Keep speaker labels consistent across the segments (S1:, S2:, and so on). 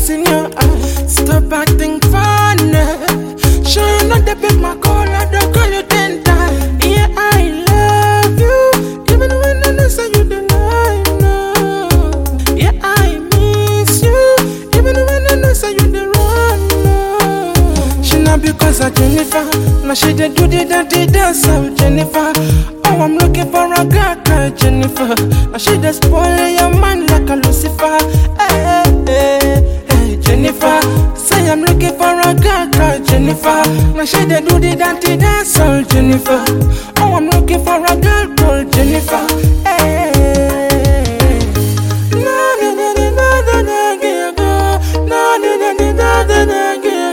S1: tears in your eyes. Stop acting funny. Sure you know they pick my call, I don't call you 10 times. Yeah, I love you, even when I know say you deny, no. Yeah, I miss you, even when I know say you the run, no. She not because of Jennifer, now she did do the dirty dance of Jennifer. Oh, I'm looking for a girl called Jennifer. Now she just spoil your mind like a Lucifer. Hey, hey, hey, Jennifer. Say I'm looking for a girl called Jennifer. Now she dey do the dirty dance all Jennifer. Oh, I'm looking for a girl called Jennifer. Hey, na na na na na na na na na na na na na na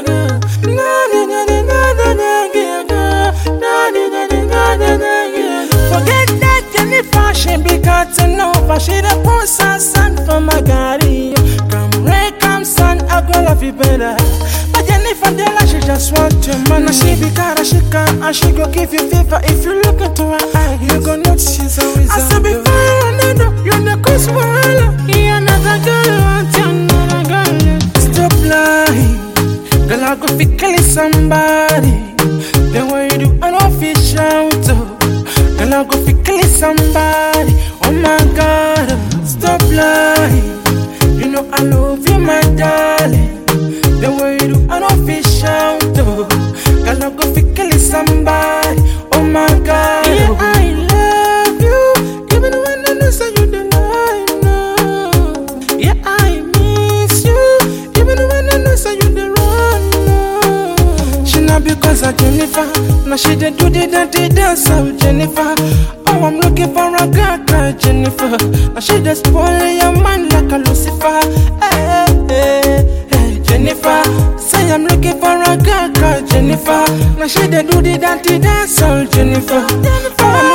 S1: forget that Jennifer, she be cutting over. She the post and sand for my garden. Come rain, come sun, I go love you better. But Jennifer, she just want your money. She be cara, she can, and she go give you fever. If you look into her eye, you go notice she's always I said before you're the cause for her. You're another girl, want you another girl. Stop lying, girl, I go fi killing somebody. Then what you do, I don't feel shout. Girl, I go fi killing somebody. Oh my God, stop lying. You know I love you, my darling. The way you do, I don't feel shout. Girl, I go fi killing somebody. Oh my God, yeah, I love you, even when I know say you deny, no. Yeah, I miss you, even when I know say you the run, no. She not because of Jennifer, now she did do the dirty dance of Jennifer. Oh, I'm looking for a girl called Jennifer. Now she just spoil your mind like a Lucifer. Hey, hey, hey, Jennifer. Say I'm looking for a girl called Jennifer. Now she did do the dirty dance of Jennifer. Oh,